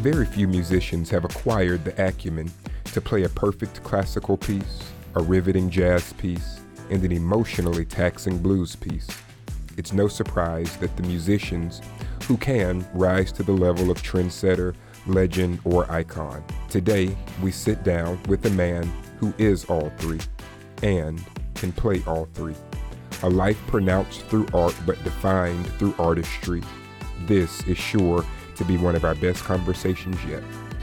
Very few musicians have acquired the acumen to play a perfect classical piece, a riveting jazz piece, and an emotionally taxing blues piece. It's no surprise that the musicians who can rise to the level of trendsetter, legend, or icon. Today, we sit down with a man who is all three and can play all three. A life pronounced through art but defined through artistry. This is sure to be one of our best conversations yet.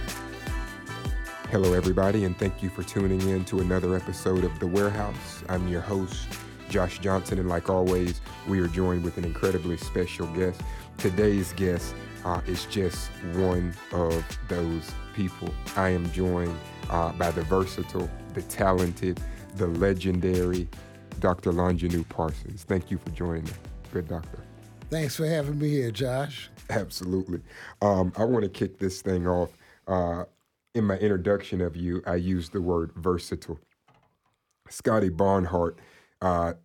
Hello, everybody, and thank you for tuning in to another episode of The Warehouse. I'm your host, Josh Johnson, and like always, we are joined with an incredibly special guest. Today's guest is just one of those people. I am joined by the versatile, the talented, the legendary Dr. Longinu Parsons. Thank you for joining me. Good doctor. Thanks for having me here, Josh. Absolutely. I want to kick this thing off. In my introduction of you, I used the word versatile. Scotty Barnhart, the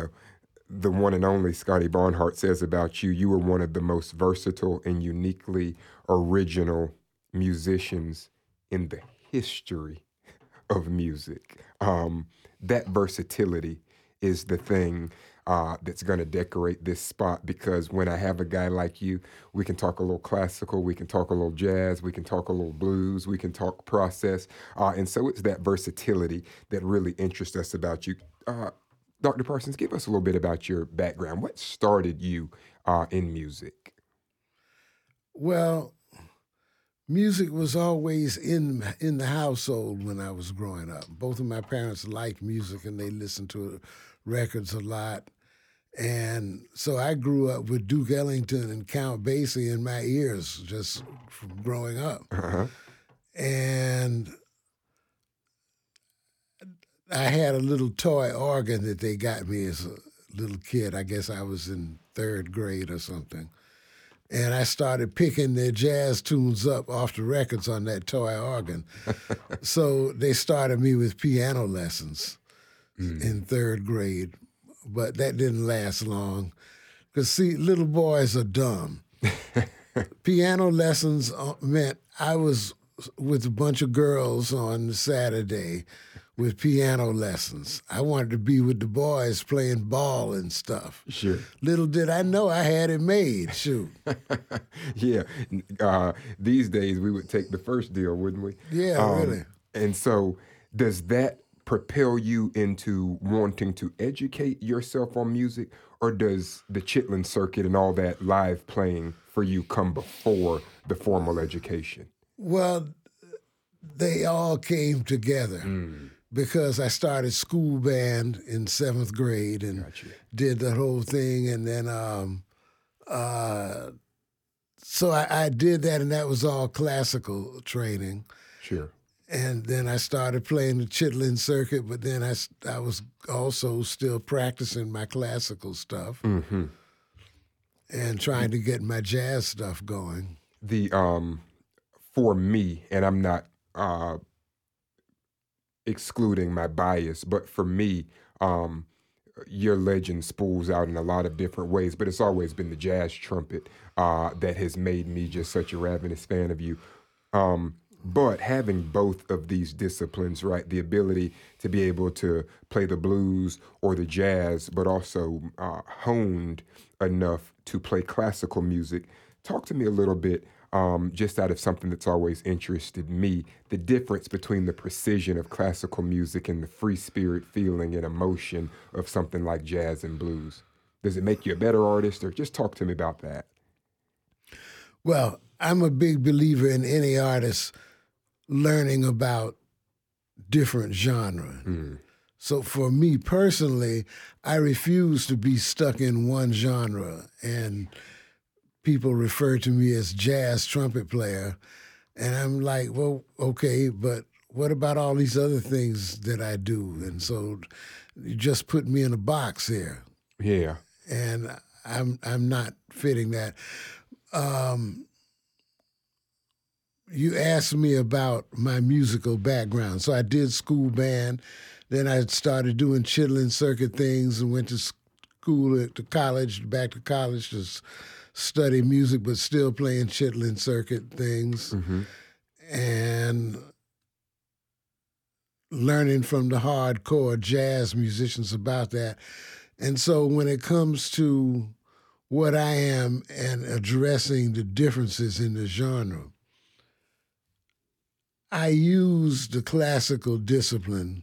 one and only Scotty Barnhart says about you, you were one of the most versatile and uniquely original musicians in the history of music. That versatility is the thing that's going to decorate this spot, because when I have a guy like you, we can talk a little classical, we can talk a little jazz, we can talk a little blues, we can talk process. And so it's that versatility that really interests us about you. Dr. Parsons, give us a little bit about your background. What started you in music? Well, music was always in the household when I was growing up. Both of my parents liked music and they listened to records a lot. And so I grew up with Duke Ellington and Count Basie in my ears just from growing up. Uh-huh. And I had a little toy organ that they got me as a little kid. I guess I was in third grade or something. And I started picking their jazz tunes up off the records on that toy organ. So they started me with piano lessons in third grade. But that didn't last long. Because, see, little boys are dumb. Piano lessons meant I was with a bunch of girls on Saturday with piano lessons. I wanted to be with the boys playing ball and stuff. Sure. Little did I know I had it made, shoot. Yeah. These days we would take the first deal, wouldn't we? Yeah, really. And so does that propel you into wanting to educate yourself on music, or does the Chitlin circuit and all that live playing for you come before the formal education? Well, they all came together. Because I started school band in 7th grade and did the whole thing. And then, so I did that, and that was all classical training. Sure. And then I started playing the Chitlin circuit, but then I was also still practicing my classical stuff and trying to get my jazz stuff going. For me, and I'm not excluding my bias, but for me, your legend spools out in a lot of different ways, but it's always been the jazz trumpet that has made me just such a ravenous fan of you. But having both of these disciplines, right, the ability to be able to play the blues or the jazz, but also honed enough to play classical music. Talk to me a little bit, just out of something that's always interested me, the difference between the precision of classical music and the free spirit feeling and emotion of something like jazz and blues. Does it make you a better artist, or just talk to me about that? Well, I'm a big believer in any artist learning about different genre. So for me personally, I refuse to be stuck in one genre, and people refer to me as jazz trumpet player. And I'm like, well, okay, but what about all these other things that I do? And so you just put me in a box here. Yeah. And I'm not fitting that. You asked me about my musical background. So I did school band. Then I started doing Chitlin circuit things and went to school, to college, back to college to study music, but still playing Chitlin circuit things and learning from the hardcore jazz musicians about that. And so when it comes to what I am and addressing the differences in the genre, I use the classical discipline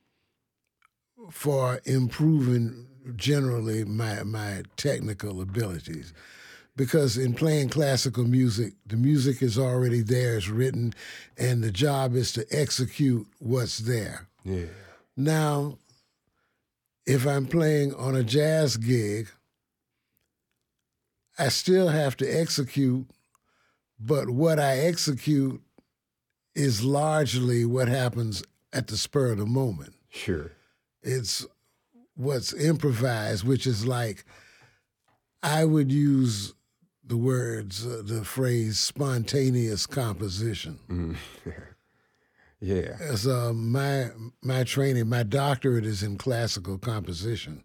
for improving generally my technical abilities. Because in playing classical music, the music is already there, it's written, and the job is to execute what's there. Yeah. Now, if I'm playing on a jazz gig, I still have to execute, but what I execute is largely what happens at the spur of the moment. Sure. It's what's improvised, which is like, I would use the words, the phrase spontaneous composition. Yeah. As my training, my doctorate is in classical composition.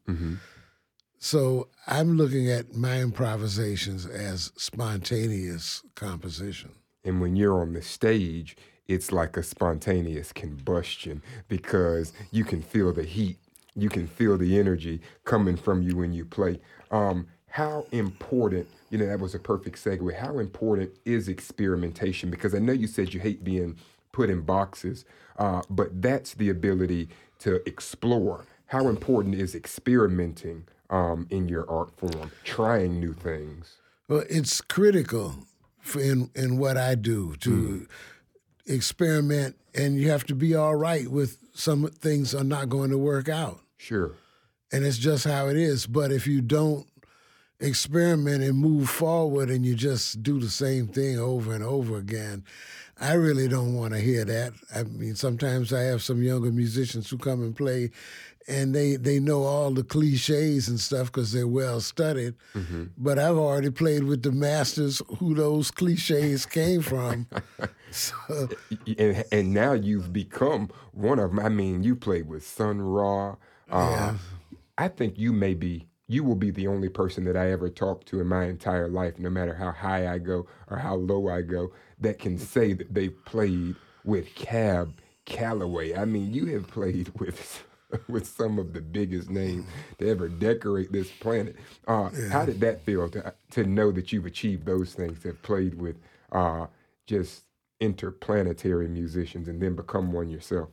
So I'm looking at my improvisations as spontaneous composition. And when you're on the stage, it's like a spontaneous combustion because you can feel the heat, you can feel the energy coming from you when you play. How important, that was a perfect segue. How important is experimentation? Because I know you said you hate being put in boxes, but that's the ability to explore. How important is experimenting in your art form, trying new things? Well, it's critical in what I do to experiment, and you have to be all right with some things are not going to work out. Sure. And it's just how it is. But if you don't experiment and move forward and you just do the same thing over and over again, I really don't want to hear that. I mean, sometimes I have some younger musicians who come and play, and they know all the cliches and stuff because they're well studied. But I've already played with the masters who those cliches came from. So, and now you've become one of them. I mean, you played with Sun Ra. yeah. I think you will be the only person that I ever talked to in my entire life, no matter how high I go or how low I go, that can say that they played with Cab Calloway. I mean, you have played with some of the biggest names to ever decorate this planet. How did that feel to know that you've achieved those things, to have played with just interplanetary musicians and then become one yourself?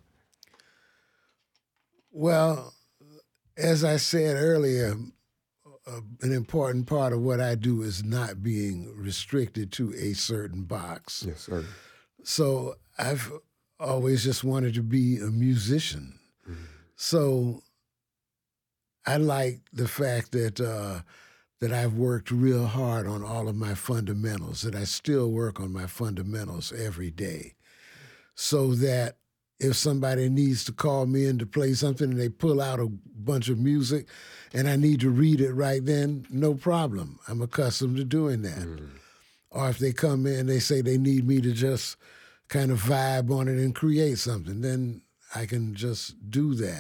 Well, as I said earlier, an important part of what I do is not being restricted to a certain box. Yes, sir. So I've always just wanted to be a musician. So I like the fact that I've worked real hard on all of my fundamentals, that I still work on my fundamentals every day, so that if somebody needs to call me in to play something and they pull out a bunch of music and I need to read it right then, no problem. I'm accustomed to doing that. Or if they come in, they say they need me to just kind of vibe on it and create something, then I can just do that.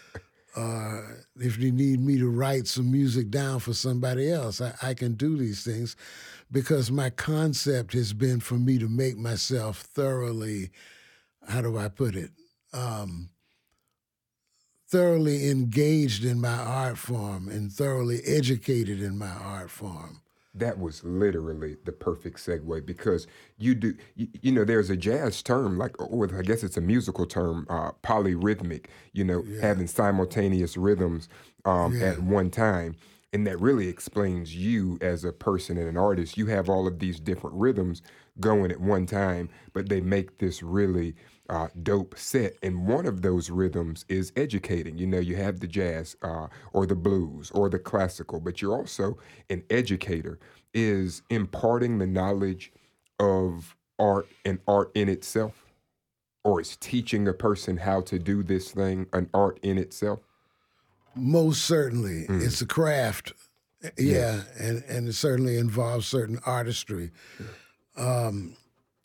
If they need me to write some music down for somebody else, I can do these things because my concept has been for me to make myself thoroughly, how do I put it, thoroughly engaged in my art form and thoroughly educated in my art form. That was literally the perfect segue because there's a jazz term, or I guess it's a musical term, polyrhythmic, having simultaneous rhythms at one time. And that really explains you as a person and an artist. You have all of these different rhythms going at one time, but they make this really dope set. And one of those rhythms is educating. You have the jazz or the blues or the classical, but you're also an educator, is imparting the knowledge of art and art in itself, or is teaching a person how to do this thing an art in itself? Most certainly. It's a craft. Yeah, and it certainly involves certain artistry. Because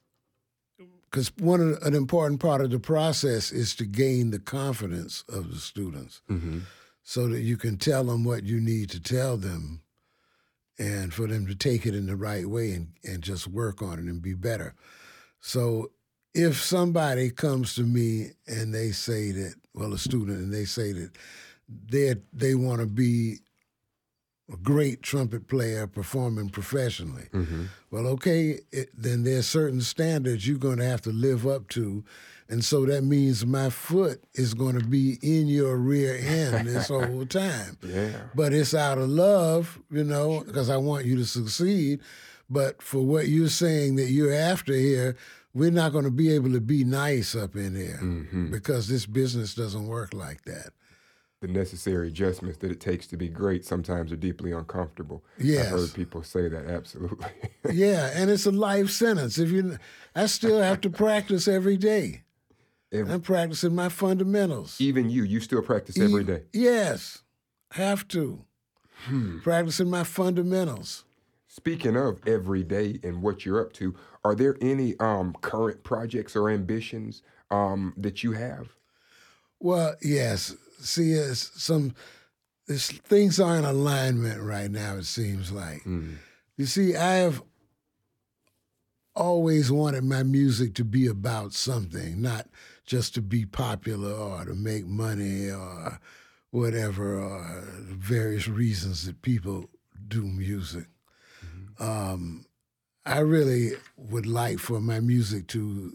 an important part of the process is to gain the confidence of the students so that you can tell them what you need to tell them and for them to take it in the right way and just work on it and be better. So if somebody comes to me and they say that, well, a student, and they say that they want to be a great trumpet player performing professionally. Well, okay, then there's certain standards you're going to have to live up to. And so that means my foot is going to be in your rear end this whole time. Yeah. But it's out of love, because I want you to succeed. But for what you're saying that you're after here, we're not going to be able to be nice up in here because this business doesn't work like that. The necessary adjustments that it takes to be great sometimes are deeply uncomfortable. Yes. I've heard people say that, absolutely. Yeah, and it's a life sentence. I still have to practice every day. I'm practicing my fundamentals. Even you still practice every day? Yes, have to. Practicing my fundamentals. Speaking of every day and what you're up to, are there any current projects or ambitions that you have? Well, yes. See, things are in alignment right now, it seems like. You see, I have always wanted my music to be about something, not just to be popular or to make money or whatever, or various reasons that people do music. I really would like for my music to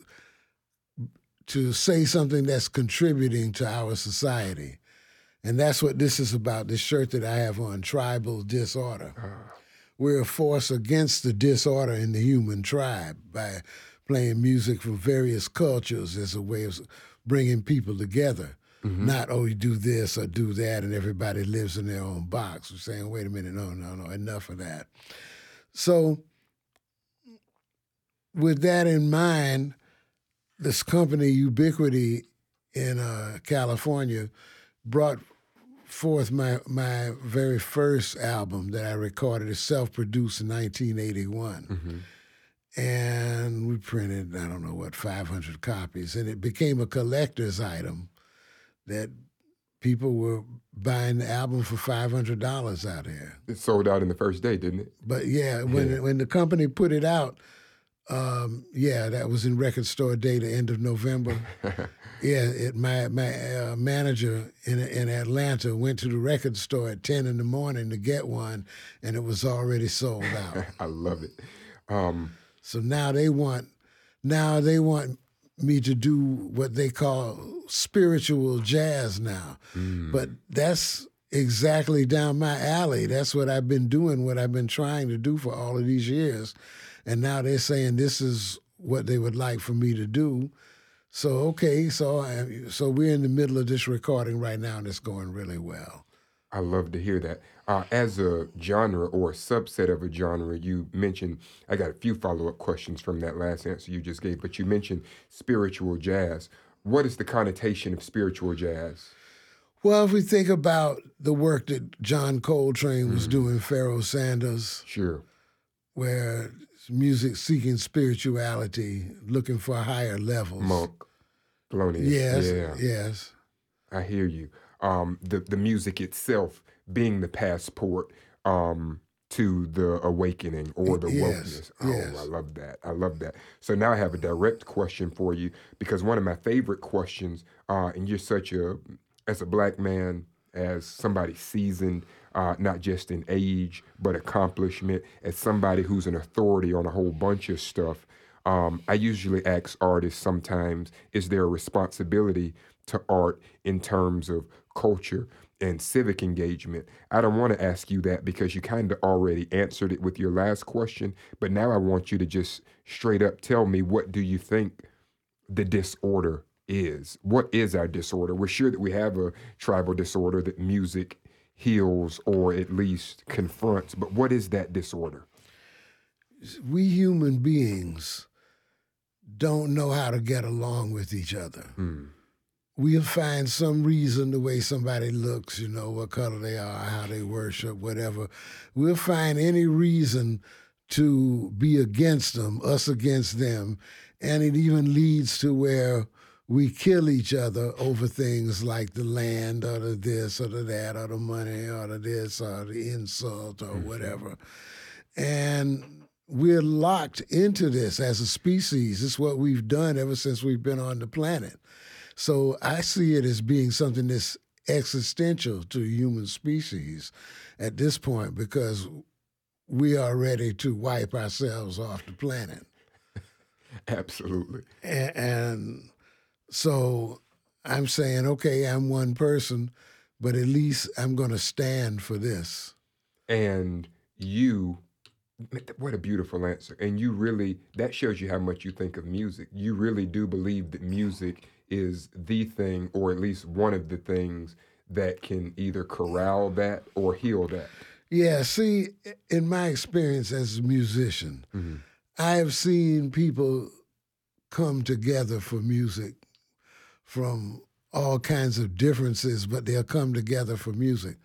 say something that's contributing to our society. And that's what this is about, this shirt that I have on, Tribal Disorder. We're a force against the disorder in the human tribe by playing music from various cultures as a way of bringing people together. Not, you do this or do that and everybody lives in their own box. We're saying, wait a minute, no, enough of that. So with that in mind, this company, Ubiquity in California, brought forth my very first album that I recorded. It's self-produced in 1981. And we printed, 500 copies. And it became a collector's item that people were buying the album for $500 out here. It sold out in the first day, didn't it? But when the company put it out, that was in Record Store Day, the end of November. My manager in Atlanta went to the record store at 10 in the morning to get one, and it was already sold out. I love it. So now they want me to do what they call spiritual jazz now. But that's exactly down my alley. That's what I've been doing, what I've been trying to do for all of these years. And now they're saying this is what they would like for me to do. So, okay, so we're in the middle of this recording right now, and it's going really well. I love to hear that. As a genre or a subset of a genre, you mentioned, I got a few follow-up questions from that last answer you just gave, but you mentioned spiritual jazz. What is the connotation of spiritual jazz? Well, if we think about the work that John Coltrane was doing, Pharoah Sanders. Sure. Where music seeking spirituality, looking for higher levels. Monk, Thelonious. Yes. I hear you. The music itself being the passport to the awakening or the wokeness. Yes. I love that. So now I have a direct question for you, because one of my favorite questions, and you're as a black man, as somebody seasoned, not just in age, but accomplishment, as somebody who's an authority on a whole bunch of stuff, I usually ask artists sometimes, is there a responsibility to art in terms of culture and civic engagement? I don't want to ask you that because you kind of already answered it with your last question, but now I want you to just straight up tell me, what do you think the disorder is? What is our disorder? We're sure that we have a tribal disorder that music heals or at least confronts, but what is that disorder? We human beings don't know how to get along with each other. We'll find some reason, the way somebody looks, what color they are, how they worship, whatever. We'll find any reason to be against them, us against them, and it even leads to where we kill each other over things like the land or the this or the that or the money or the this or the insult or whatever. And we're locked into this as a species. It's what we've done ever since we've been on the planet. So I see it as being something that's existential to the human species at this point because we are ready to wipe ourselves off the planet. Absolutely. And so I'm saying, okay, I'm one person, but at least I'm going to stand for this. And you, what a beautiful answer. And you really, that shows you how much you think of music. You really do believe that music is the thing, or at least one of the things that can either corral that or heal that. Yeah, see, in my experience as a musician, I have seen people come together for music from all kinds of differences, but they'll come together for music.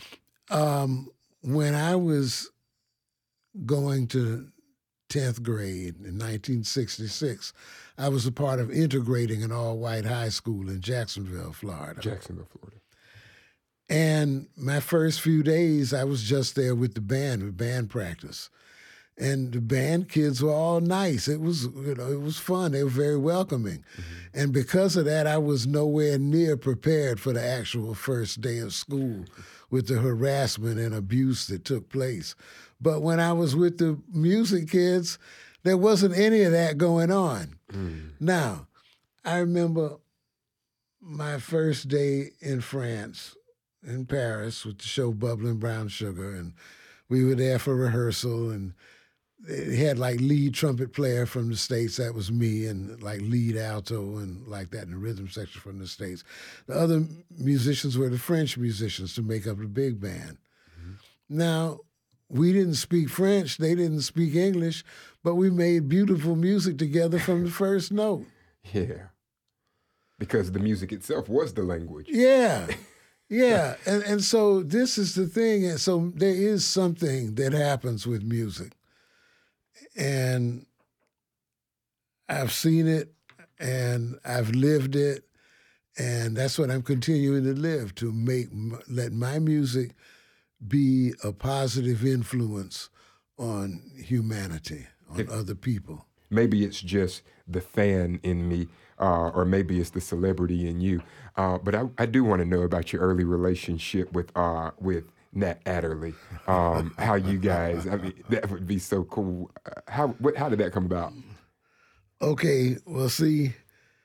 When I was going to 10th grade in 1966, I was a part of integrating an all-white high school in Jacksonville, Florida. Jacksonville, Florida. And my first few days, I was just there with band practice. And the band kids were all nice. It was, it was fun. They were very welcoming. And because of that, I was nowhere near prepared for the actual first day of school with the harassment and abuse that took place. But when I was with the music kids, there wasn't any of that going on. Now, I remember my first day in France, in Paris, with the show Bubbling Brown Sugar, and we were there for rehearsal, and it had like lead trumpet player from the States, that was me, and like lead alto and like that in the rhythm section from the States. The other musicians were the French musicians to make up the big band. Now, we didn't speak French, they didn't speak English, but we made beautiful music together from the first note. Yeah. Because the music itself was the language. Yeah. Yeah. And so this is the thing. And so there is something that happens with music. And I've seen it and I've lived it. And that's what I'm continuing to live, to let my music be a positive influence on humanity, on other people. Maybe it's just the fan in me, or maybe it's the celebrity in you. But I do want to know about your early relationship with Nat Adderley. How you guys? I mean, that would be so cool. How did that come about? Okay, well, see,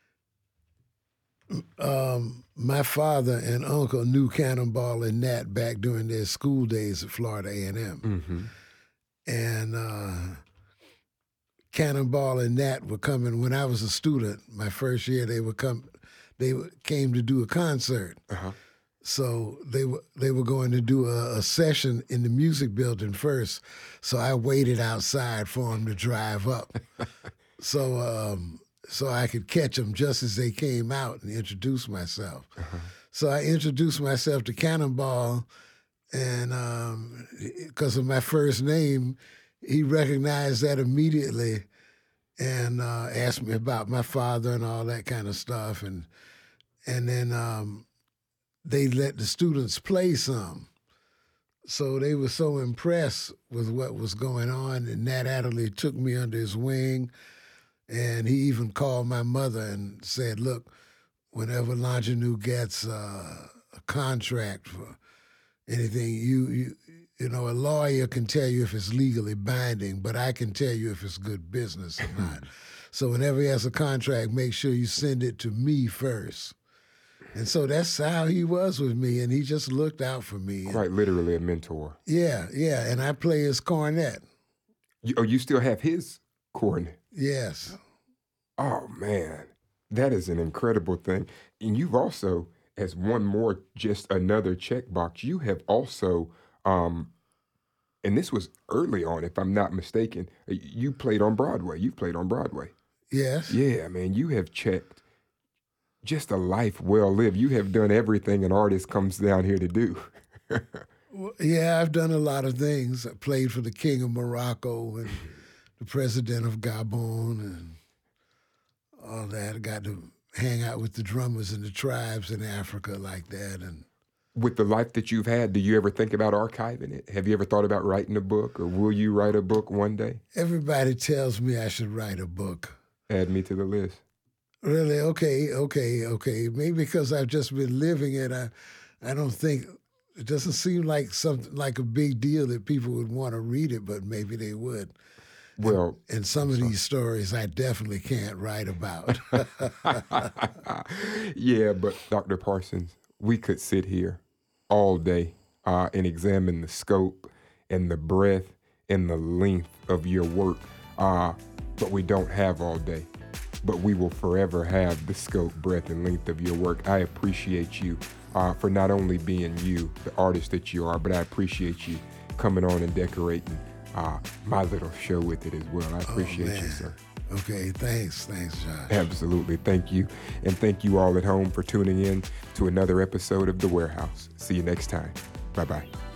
my father and uncle knew Cannonball and Nat back during their school days at Florida A&M. And Cannonball and Nat were coming when I was a student. My first year, they came to do a concert. So they were going to do a session in the music building first. So I waited outside for them to drive up. So I could catch them just as they came out and introduce myself. So I introduced myself to Cannonball, and because of my first name, he recognized that immediately and asked me about my father and all that kind of stuff. And then they let the students play some. So they were so impressed with what was going on, and Nat Adderley took me under his wing. And he even called my mother and said, look, whenever Longinu gets a contract for anything, you know, a lawyer can tell you if it's legally binding, but I can tell you if it's good business or not. So whenever he has a contract, make sure you send it to me first. And so that's how he was with me, and he just looked out for me. Quite literally a mentor. Yeah, and I play his cornet. You still have his cornet? Yes. Oh, man. That is an incredible thing. And you've also, as one more, just another checkbox, you have also, and this was early on, if I'm not mistaken, you played on Broadway. You've played on Broadway. Yes. Yeah, man, you have checked just a life well lived. You have done everything an artist comes down here to do. Well, yeah, I've done a lot of things. I played for the King of Morocco and the President of Gabon and all that. I got to hang out with the drummers and the tribes in Africa like that. And With the life that you've had, do you ever think about archiving it? Have you ever thought about writing a book, or will you write a book one day? everybody tells me I should write a book. Add me to the list. Really? Okay. Maybe because I've just been living it, I don't think it doesn't seem like something like a big deal that people would want to read it, but maybe they would. Well, And some of these stories I definitely can't write about. yeah, but Dr. Parsons, we could sit here all day and examine the scope and the breadth and the length of your work, but we don't have all day. But we will forever have the scope, breadth, and length of your work. I appreciate you for not only being you, the artist that you are, but I appreciate you coming on and decorating my little show with it as well. I appreciate you, sir. Okay, thanks, Josh. Absolutely. Thank you. And thank you all at home for tuning in to another episode of The Warehouse. See you next time. Bye-bye.